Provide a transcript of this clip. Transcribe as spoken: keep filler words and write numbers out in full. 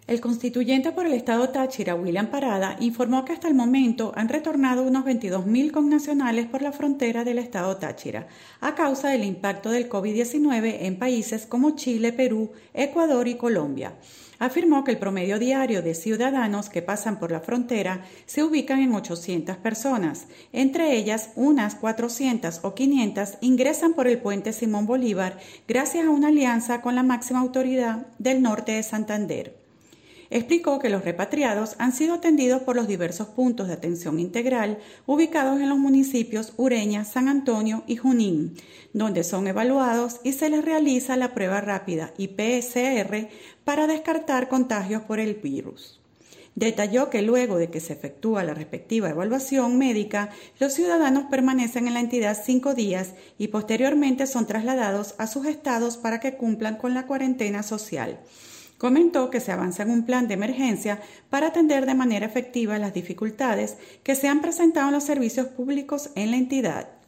El constituyente por el estado Táchira, William Parada, informó que hasta el momento han retornado unos veintidós mil connacionales por la frontera del estado Táchira, a causa del impacto del COVID diecinueve en países como Chile, Perú, Ecuador y Colombia. Afirmó que el promedio diario de ciudadanos que pasan por la frontera se ubican en ochocientas personas. Entre ellas, unas cuatrocientas o quinientas ingresan por el puente Simón Bolívar gracias a una alianza con la máxima autoridad del norte de Santander. Explicó que los repatriados han sido atendidos por los diversos puntos de atención integral ubicados en los municipios Ureña, San Antonio y Junín, donde son evaluados y se les realiza la prueba rápida y P C R para descartar contagios por el virus. Detalló que luego de que se efectúa la respectiva evaluación médica, los ciudadanos permanecen en la entidad cinco días y posteriormente son trasladados a sus estados para que cumplan con la cuarentena social. Comentó que se avanza en un plan de emergencia para atender de manera efectiva las dificultades que se han presentado en los servicios públicos en la entidad.